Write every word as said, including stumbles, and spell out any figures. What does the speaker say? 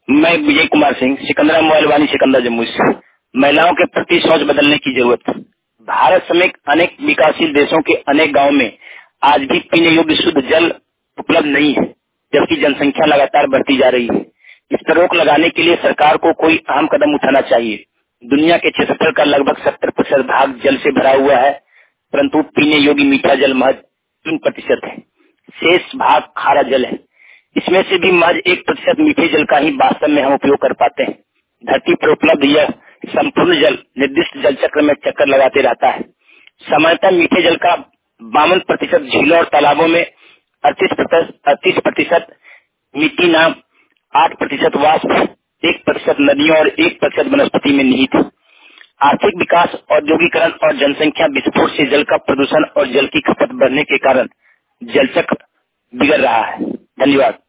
मैं विजय कुमार सिंह, सिकंदरा मोबाइल वाणी, सिकंदरा जम्मू से। महिलाओं के प्रति सोच बदलने की जरूरत। भारत समेत अनेक विकासशील देशों के अनेक गांवों में आज भी पीने योग्य शुद्ध जल उपलब्ध नहीं है, जबकि जनसंख्या लगातार बढ़ती जा रही है। इस पर रोक लगाने के लिए सरकार को कोई अहम कदम उठाना चाहिए। दुनिया के क्षेत्रफल का लगभग सत्तर प्रतिशत भाग जल से भरा हुआ है, परंतु पीने योग्य मीठा जल महज तीन प्रतिशत है। शेष भाग खारा जल है। इसमें से भी महज एक प्रतिशत मीठे जल का ही वास्तव में हम उपयोग कर पाते हैं। धरती पर उपलब्ध यह संपूर्ण जल निर्दिष्ट जल चक्र में चक्कर लगाते रहता है। सामान्यतः मीठे जल का बावन प्रतिशत झीलों और तालाबों में, अड़तीस अड़तीस प्रतिशत मिट्टी नाम, आठ प्रतिशत वाष्प, एक प्रतिशत नदियों और एक प्रतिशत वनस्पति में निहित है। आर्थिक विकास, औद्योगिकरण और जनसंख्या विस्फोट से जल का प्रदूषण और जल की खपत बढ़ने के कारण जल चक्र बिगड़ रहा है। धन्यवाद।